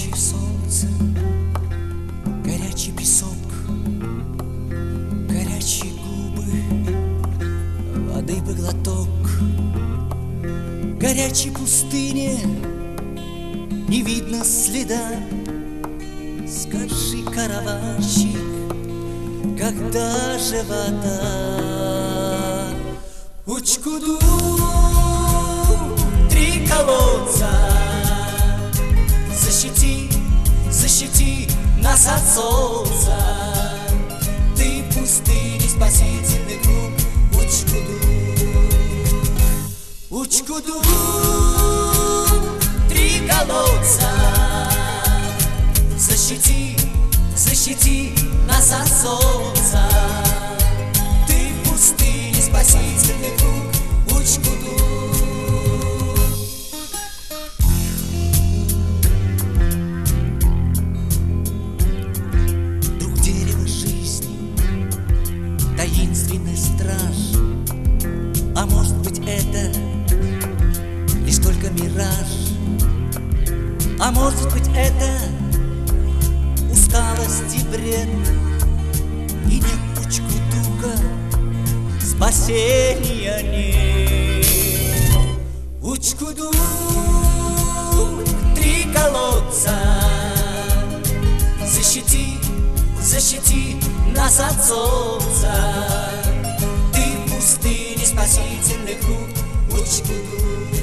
Горячее солнце, горячий песок, горячие губы, воды бы глоток. Горячей пустыне не видно следа. Скажи, караванщик, когда же вода? Учкуду, 3 колодца, защити, защити нас от солнца. Ты в пустыне спасительный круг. Учкуду, 3 колодца, защити, защити нас от солнца. Ты в пустыне спасительный круг. Учкуду. Друг дерева жизни, таинственный страж. А может быть, это лишь только мираж? А может быть, это усталость и бред? И нет Учкудука, спасения нет. Учкуду, 3 колодца, защити, защити нас от солнца. Ты в пустыне спасительный круг. Учкуду,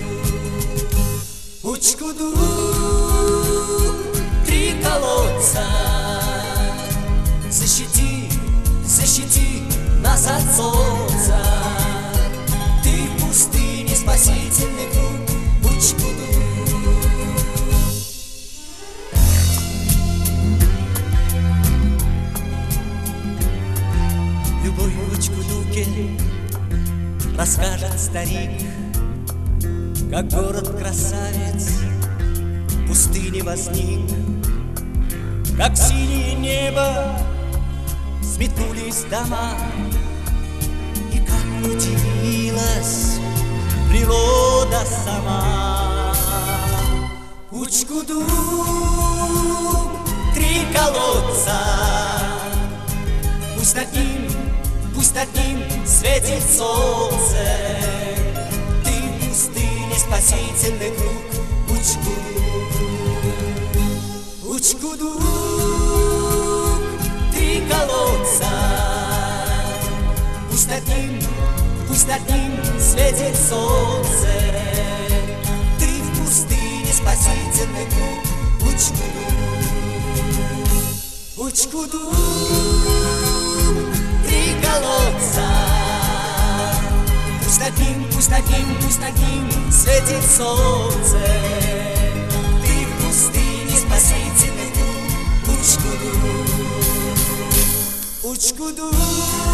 Учкуду, 3 колодца, защити, защити нас от солнца. Ты в пустыне спасительный круг. Учкуду. Любовь в Учкудуке расскажет старик, как город-красавец в пустыне возник, как синее небо сметнулись дома, и как удивилась природа сама. Учкуду, 3 колодца, пусть над ним светит солнце. Спасительный круг. Учкуду, Учкуду, 3 колодца, пусть над ним светит солнце. Ты в пустыне спасительный круг. Учкуду, Учкуду, 3 колодца, пусть над ним светит солнце. Ты в пустыне спасительный круг. Учкуду, Учкуду.